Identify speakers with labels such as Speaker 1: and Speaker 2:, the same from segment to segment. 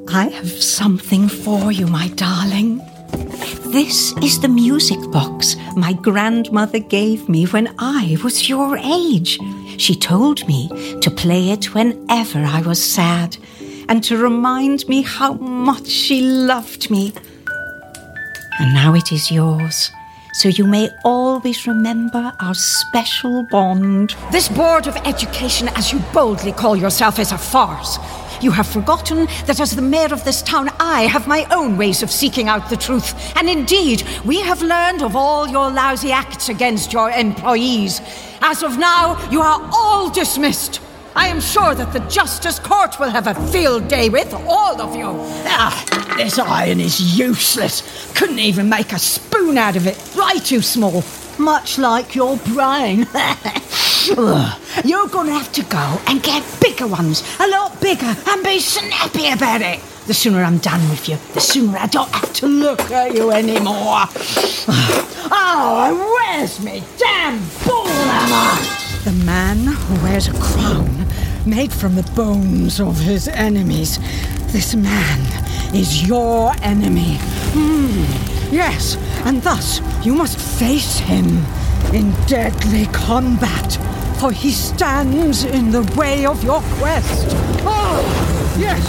Speaker 1: I have something for you, my darling. This is the music box my grandmother gave me when I was your age. She told me to play it whenever I was sad and to remind me how much she loved me. And now it is yours, so you may always remember our special bond.
Speaker 2: This Board of Education, as you boldly call yourself, is a farce. You have forgotten that as the mayor of this town, I have my own ways of seeking out the truth. And indeed, we have learned of all your lousy acts against your employees. As of now, you are all dismissed. I am sure that the Justice Court will have a field day with all of you.
Speaker 3: This iron is useless. Couldn't even make a spoon out of it. Way too small. Much like your brain. You're going to have to go and get bigger ones. A lot bigger. And be snappy about it. The sooner I'm done with you, the sooner I don't have to look at you anymore. Oh, and where's me damn ball hammer?
Speaker 2: The man who wears a crown made from the bones of his enemies. This man is your enemy. Yes, and thus you must face him in deadly combat, for he stands in the way of your quest. Oh, yes.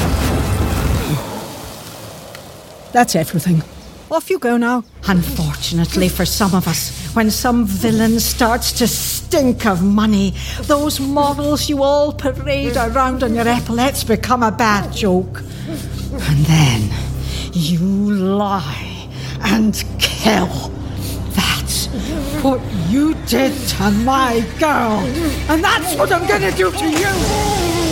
Speaker 2: That's everything. Off you go now. Unfortunately for some of us, when some villain starts to stink of money, those models you all parade around on your epaulets become a bad joke. And then you lie and kill. That's what you did to my girl. And that's what I'm gonna do to you.